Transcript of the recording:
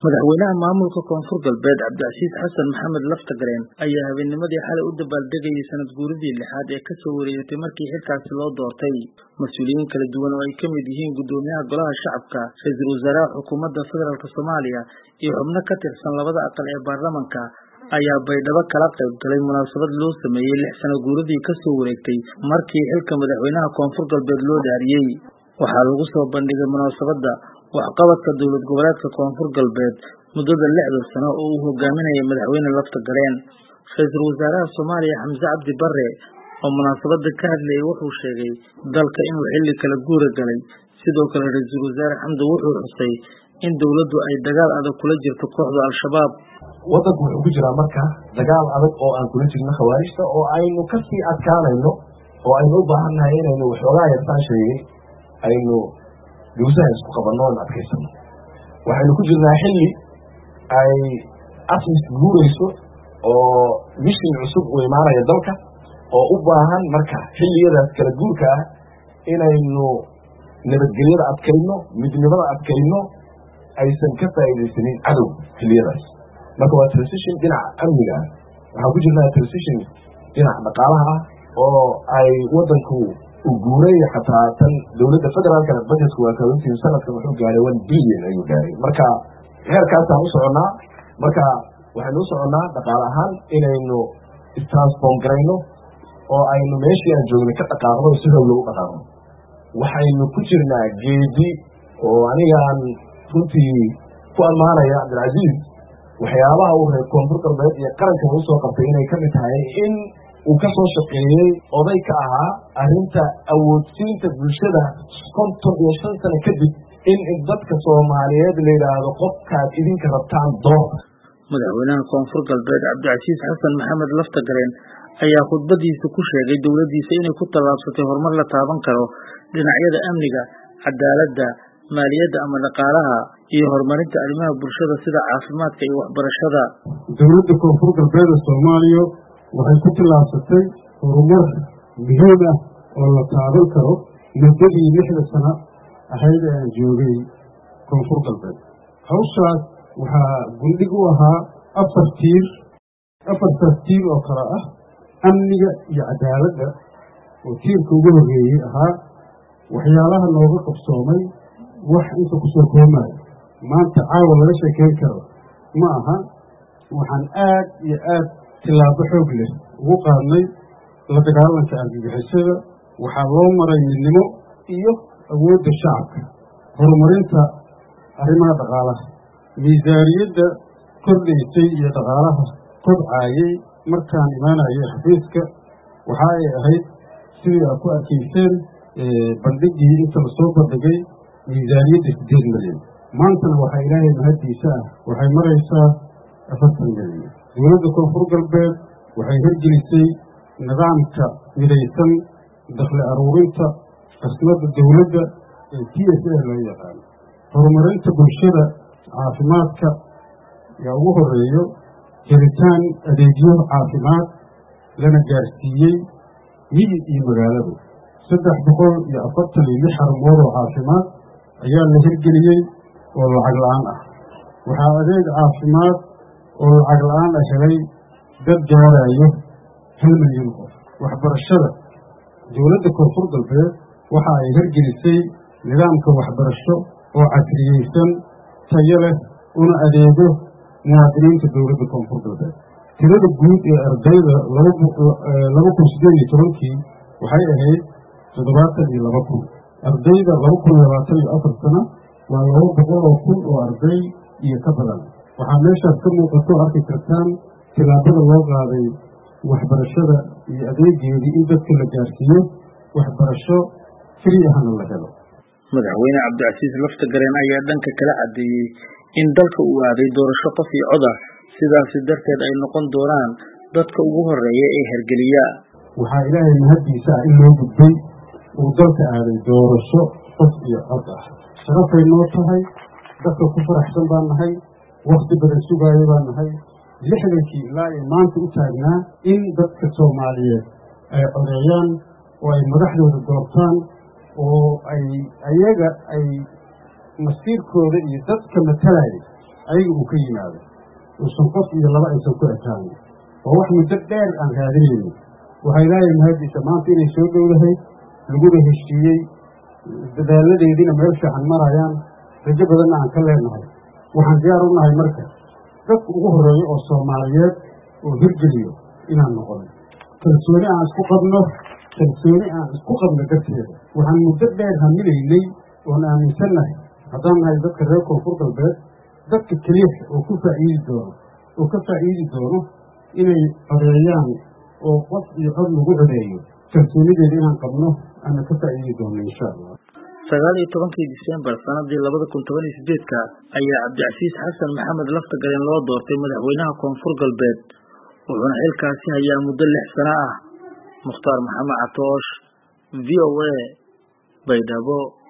madaxweynaha maamulka koonfur galbeed cabdicasiis xasan maxamed laftagareen ayaa habeennimadii xalay u dabaaldegayay sanad guuridii lixaad ee ka soo wareegatay markii xilkaasi loo doortay mas-uuliyiin kala duwan oo ay ka mid yihiin guddoomiyaha golaha shacabka ra-iisul wasaaraha xukuumadda federaalk soomaaliya iyo xubno ka tirsan labada aqal ee baarlamanka ayaa baydhabo kala qayb galay munaasabad loo sameeyey 6 sano guuridii ka soo wareegtay markii xilka madaxweynaha koonfur galbeed loo dhaariyey waxaa lagu soo bandhigay munaasabadda waxqabadka dowlad goboleedka koonfur galbeed muddada 6 sano oo uu hogaaminayay madaxweyne laftagareen ra-iisul wasaaraha Soomaaliya Xamse Cabdi Barre oo munaasabadda ka hadlayay wuxuu sheegay dalka inuu xilli kala guur galay sidoo kale ra-iisul wasaare Xamse wuxuu xusay in dawladdu ay dagaal adag kula jirto kooxda al-shabaab wadanku wuxuu ku jiraa marka dagaal adag oo aan kula jirno khawaarijta oo aynu ka sii adkaanayno oo aynu u baahannahay inaynu waxoogaa yartaan sheegay aynu duusaha isku qabanno oo adkaysano waxaynu ku jirnaa xilli ay asmis guurayso oo mishin cusub u imaanaya dalka oo u baahan marka xilliyadaas kala guurka ah inaynu nabadgelyada adkayno midnimada adkayno aysan ka faa'iidaysanin cadow xilliyadaas marka waa transition dhinaca amniga ah waxaan ku jirnaa transition dhinaca dhaqaalaha ah oo ay wadanku u guuray xataa tan dowladda federaalka budgetku waa kawantiin sanadkan wuxuu gaaray 1 billion ayuu gaaray marka heerkaasaan u soconnaa marka waxaynu u soconnaa dhaqaale ahaan inaynu istransform garayno oo aynu meeshii aan joognay ka dhaqaaqno si howla u dhaqaaqno waxaynu ku jirnaa geedi oo anigaan runtii ku ammaanaya cabdilcasiis waxyaabaha uu reer koonfur galbeed iyo qarankan usoo qabtay inay ka mid tahay in uu ka soo shaqeeyey oday ka ahaa arrinta awoodsiinta bulshada 55 sano kadib in dadka Soomaaliyeed la yiraahdo qofkaad idinka rabtaan door madaxweynaha koonfur galbeed cabdicasiis xasan maxamed laftagareen ayaa khudbadiisa ku sheegay dawladdiisa inay ku tallaabsatay horumar la taaban karo dhinacyada amniga cadaaladda maaliyadda ama dhaqaalaha iyo horumarinta arrimaha bulshada sida caafimaadka iyo waxbarashada dawladda koonfur galbeed ee Soomaaliya waxay ku tallaabsatay horumar muhiim ah oo la taaban karo muddadii 6 sano ahayd ee aan joogay koonfur galbeed hawshaas waxaa gundhig u ahaa 4 tiir oo kala ah amniga iyo cadaaladda oo tiirka ugu horreeyey ahaa waxyaalaha nooga qabsoomay wax inta ku soo koomaya maanta caawa laga sheekeyn karo ma aha waxaan aad iyo aad tilaabo xoog leh ugu qaadnay la dagaalanka argagixisada waxaa loo maray midnimo iyo awoodda shacabka horumarinta arrimaha dhaqaalaha miisaaniyadda kordhaysay iyo dhaqaalaha kobcaayay markaan imaanayay xafiiska waxa ay ahayd sidii aad ku arkayseen bandhigii inta lasoo bandhigay miisaaniyadda 8 milyan maantana waxaa ilaahay mahaddiisa ah waxay maraysaa 40 milyan dowladda koonfur galbeed waxay hirgelisay nidaamka midaysan dakhli aruurinta qasnada dowladda ee TSA loo yaqaano horumarinta bulshada caafimaadka yaa ugu horeeyo helitaan adeegyo caafimaad lana gaarsiiyey miyi iyo magaalada 346 xarumood oo caafimaad ayaa la hirgeliyey oo lacag la'aan ah waxaa adeeg caafimaad oo lacag la'aan ah helay dad gaarayo 1 milyan qof waxbarashada dowladda koonfur galbeed waxa ay hirgelisay nidaamka waxbarasho oo casriyeysan tayo leh una adeego muwaadiniinta dowladda koonfur galbeed tirada guud ee ardayda 2018 waxay ahayd 72,000 ardayda 2024 sano waa 200,000 oo arday iyo ka badan waxaa meeshaas ka muuqato arki kartaan tilaabada loo qaaday waxbarashada iyo adeegeedii in dadka la gaarsiiyo waxbarasho free ahna la helo madaxweyne cabdicasiis laftagareen ayaa dhanka kala cadeeyey in dalka uu aaday doorasho qof iyo cod ah sidaas darteed ay noqon doonaan dadka ugu horeeya ee hergeliya waxaa ilaahay mahaddiisa in loo gudbay uu dalka aaday doorasho qof iyo cod ah sharafay noo tahay dadka ku faraxsan baan nahay waqti badan sugaayo baan nahay 60kii ilaa ay maanta u taagnaa in dadka Soomaaliyeed ay codeeyaan oo ay madaxdooda doortaan oo ay ayaga ay masiirkooda iyo dadka matalaya ayaga uu ka yimaado uusan qof iyo laba aysan ku ekaanin oo wax muddo dheer aan raadinayno waxay ilaahay mahadiisa maanta inay soo dhowdahay laguna heshiiyey dadaaladeediina meel fiican marayaan rajo badanna aan ka leenahay waxaan diyaar u nahay marka dadka ugu horreeya oo soomaaliyeed oo hirgeliyo inaan noqono kalsooni aan isku qabno darteeda waxaan muddo dheer hamilaynay oon aaminsannahay haddaan nahay dadka reer koonfur galbeed dadka keliya oo ka faa'iidi doono inay codeeyaan oo qof iyo cod lagu codeeyo kalsoonideeda inaan qabno ana ka faa'iidi doono insha allah 19 Diseembar sanadii 2018 ayaa Cabdicasiis Xasan Maxamed Laftagareen loo doortay madaxweynaha koonfur galbeed wuxuuna xilkaasi hayaa muddo 6 sano ah. Mukhtaar Maxamed Catoosh VOA Baydhabo.